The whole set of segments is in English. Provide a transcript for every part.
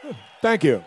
Thank you.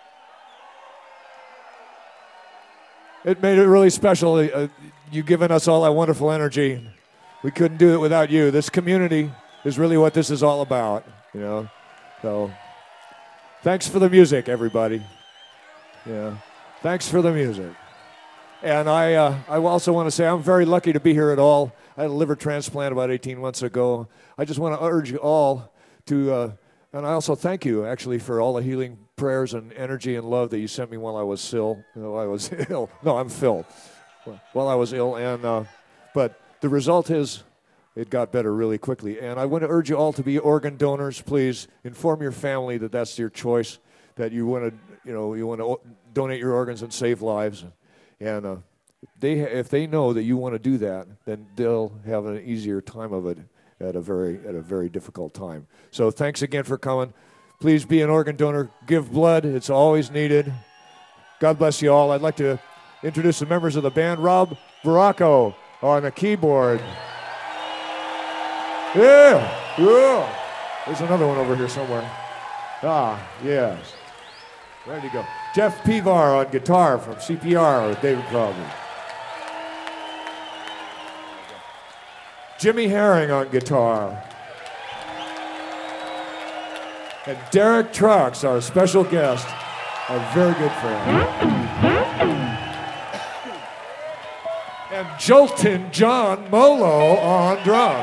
It made it really special. You've given us all that wonderful energy. We couldn't do it without you. This community is really what this is all about, you know. So, thanks for the music, everybody. Yeah, thanks for the music. And I also want to say I'm very lucky to be here at all. I had a liver transplant about 18 months ago. I just want to urge you all to, and I also thank you actually for all the healing prayers and energy and love that you sent me while I was ill. No, I'm Phil. While I was ill, and but the result is it got better really quickly. And I want to urge you all to be organ donors. Please inform your family that that's your choice, that you want to donate your organs and save lives. And if they know that you want to do that, then they'll have an easier time of it at a very difficult time. So thanks again for coming. Please be an organ donor. Give blood. It's always needed. God bless you all. I'd like to introduce the members of the band. Rob Baracco on the keyboard. Yeah. There's another one over here somewhere. Yes. There you go. Jeff Pivar on guitar from CPR with David Crosby. Jimmy Herring on guitar. And Derek Trucks, our special guest, our very good friend. And Jolton John Molo on drums.